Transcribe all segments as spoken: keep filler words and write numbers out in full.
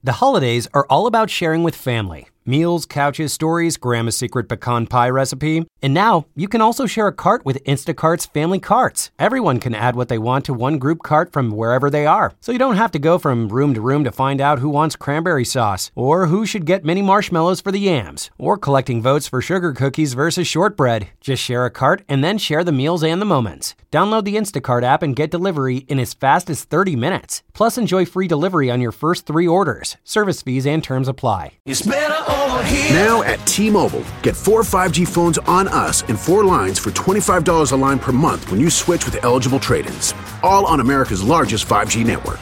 The holidays are all about sharing with family. Meals, couches, stories, Grandma's secret pecan pie recipe. And now, you can also share a cart with Instacart's Family Carts. Everyone can add what they want to one group cart from wherever they are. So you don't have to go from room to room to find out who wants cranberry sauce, or who should get mini marshmallows for the yams, or collecting votes for sugar cookies versus shortbread. Just share a cart and then share the meals and the moments. Download the Instacart app and get delivery in as fast as thirty minutes. Plus, enjoy free delivery on your first three orders. Service fees and terms apply. It's better over here. Now at T-Mobile, get four five G phones on us and four lines for twenty-five dollars a line per month when you switch with eligible trade-ins. All on America's largest five G network.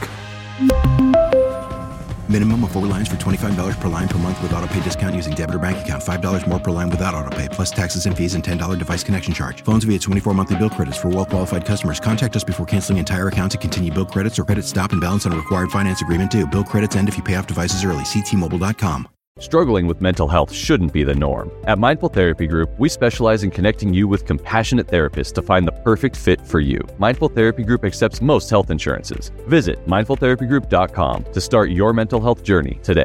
Minimum of four lines for twenty-five dollars per line per month with autopay discount using debit or bank account. five dollars more per line without autopay, plus taxes and fees and ten dollars device connection charge. Phones via twenty-four monthly bill credits for well-qualified customers. Contact us before canceling entire account to continue bill credits or credit stop and balance on a required finance agreement due. Bill credits end if you pay off devices early. See T Mobile dot com. Struggling with mental health shouldn't be the norm. At Mindful Therapy Group, we specialize in connecting you with compassionate therapists to find the perfect fit for you. Mindful Therapy Group accepts most health insurances. Visit mindful therapy group dot com to start your mental health journey today.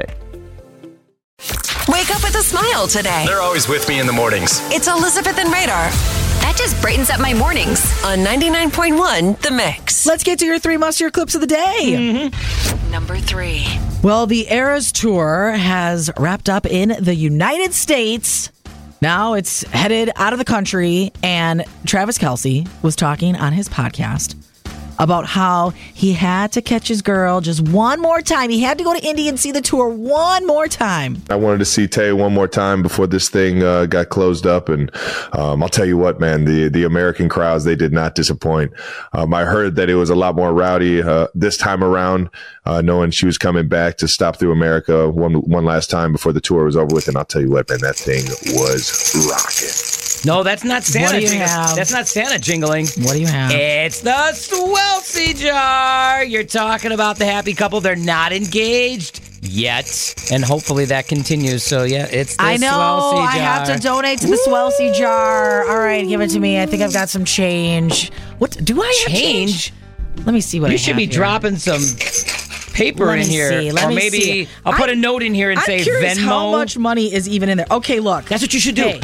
Wake up with a smile today. They're always with me in the mornings. It's Elizabeth and Radar. That just brightens up my mornings on ninety-nine point one The Mix. Let's get to your three must-hear clips of the day. Mm-hmm. Number three. Well, the Eras Tour has wrapped up in the United States. Now it's headed out of the country, and Travis Kelce was talking on his podcast about how he had to catch his girl just one more time. He had to go to Indy and see the tour one more time. I wanted to see Tay one more time before this thing uh, got closed up. And um, I'll tell you what, man, the, the American crowds, they did not disappoint. Um, I heard that it was a lot more rowdy uh, this time around, uh, knowing she was coming back to stop through America one, one last time before the tour was over with. And I'll tell you what, man, that thing was rocking. No, that's not Santa. What do you jingling. have? That's not Santa jingling. What do you have? It's the Swelsey jar. You're talking about the happy couple. They're not engaged yet, and hopefully that continues. So yeah, it's the I know. Swelsey jar. I have to donate to the Swelsey jar. All right, give it to me. I think I've got some change. What do I have Change? change? Let me see what You I should have be here. dropping some paper Let in me here, see. Let or me maybe see. I'll put I- a note in here and I'm say curious Venmo. how much money is even in there. Okay, look. That's what you should do. Hey,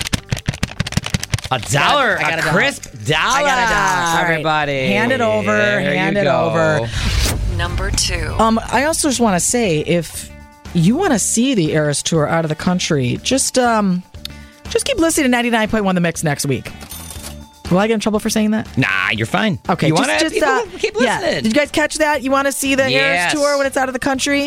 A dollar, I got a a dollar. crisp dollar. I got a dollar. All right. Everybody, Hand it over. There Hand you it go. over. Number two. Um, I also just want to say, if you want to see the Eras Tour out of the country, just um, just keep listening to ninety-nine point one The Mix next week. Will I get in trouble for saying that? Nah, you're fine. Okay, you just, wanna, just people uh, keep yeah. listening. Did you guys catch that? You want to see the Yes. Eras Tour when it's out of the country?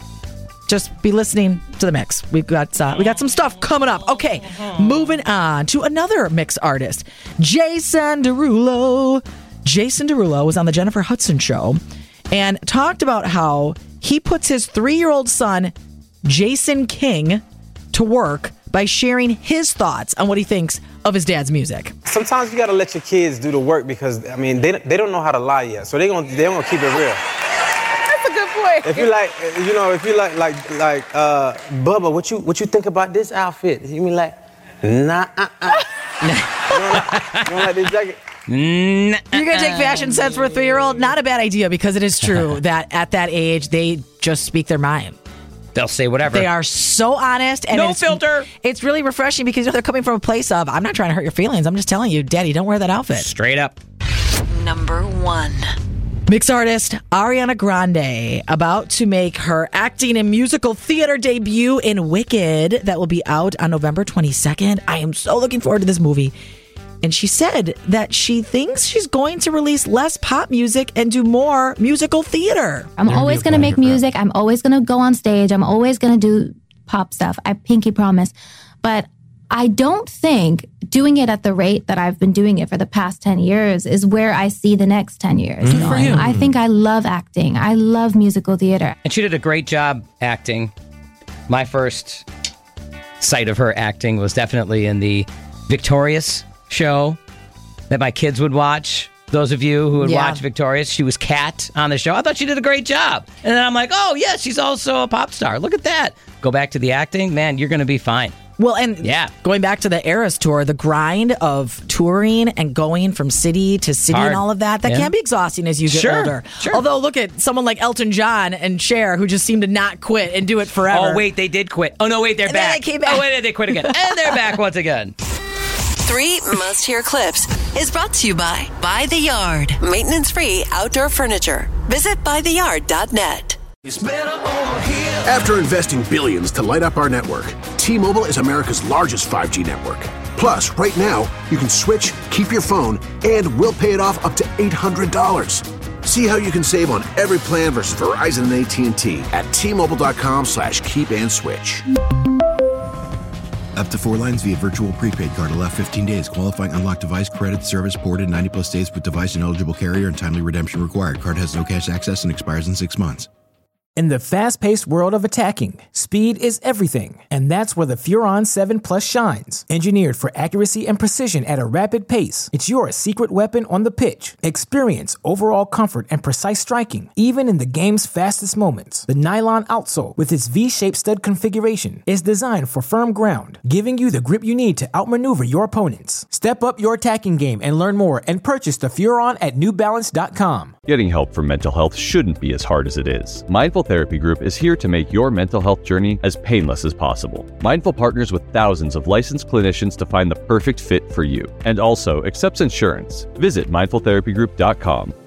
Just be listening to the mix. We've got uh, we got some stuff coming up. Okay, moving on to another mix artist, Jason Derulo. Jason Derulo was on the Jennifer Hudson Show and talked about how he puts his three-year-old son, Jason King, to work by sharing his thoughts on what he thinks of his dad's music. Sometimes you gotta let your kids do the work because I mean they they don't know how to lie yet, so they gonna they gonna keep it real. That's a good point. If you like, you know, if you like like like uh, Bubba, what you what you think about this outfit? You mean like, nah, uh, uh. you don't like, you don't like this jacket? You're going to take fashion sense for a three-year-old? Not a bad idea, because it is true that at that age, they just speak their mind. They'll say whatever. They are so honest. And No it's, filter. It's really refreshing because you know, they're coming from a place of, I'm not trying to hurt your feelings. I'm just telling you, Daddy, don't wear that outfit. Straight up. Number one. Mix artist Ariana Grande about to make her acting and musical theater debut in Wicked that will be out on November twenty-second. I am so looking forward to this movie. And she said that she thinks she's going to release less pop music and do more musical theater. I'm always going to make music. I'm always going to go on stage. I'm always going to do pop stuff. I pinky promise. But I don't think doing it at the rate that I've been doing it for the past ten years is where I see the next ten years. Good for you. I think I love acting. I love musical theater. And she did a great job acting. My first sight of her acting was definitely in the Victorious show that my kids would watch. Those of you who would Yeah. watch Victorious, she was Kat on the show. I thought she did a great job. And then I'm like, oh, yeah, she's also a pop star. Look at that. Go back to the acting. Man, you're going to be fine. Well, and yeah. going back to the Eras tour, the grind of touring and going from city to city Hard. and all of that, that Yeah. can be exhausting as you get Sure, older. sure. Although, look at someone like Elton John and Cher, who just seem to not quit and do it forever. Oh, wait, they did quit. Oh, no, wait, they're And then back. they came back. Oh, wait, they quit again. And they're back once again. Three must-hear clips is brought to you by By the Yard. Maintenance-free outdoor furniture. Visit by the yard dot net. After investing billions to light up our network, T-Mobile is America's largest five G network. Plus, right now, you can switch, keep your phone, and we'll pay it off up to eight hundred dollars. See how you can save on every plan versus Verizon and A T and T at T-Mobile.com slash keep and switch. Up to four lines via virtual prepaid card. Allow fifteen days. Qualifying unlocked device credit service ported ninety plus days with device and eligible carrier and timely redemption required. Card has no cash access and expires in six months. In the fast-paced world of attacking, speed is everything, and that's where the Furon seven Plus shines. Engineered for accuracy and precision at a rapid pace, it's your secret weapon on the pitch. Experience overall comfort and precise striking, even in the game's fastest moments. The nylon outsole, with its V-shaped stud configuration, is designed for firm ground, giving you the grip you need to outmaneuver your opponents. Step up your attacking game and learn more and purchase the Furon at New Balance dot com. Getting help for mental health shouldn't be as hard as it is. Mindful Therapy Group is here to make your mental health journey as painless as possible. Mindful partners with thousands of licensed clinicians to find the perfect fit for you, and also accepts insurance. Visit mindful therapy group dot com.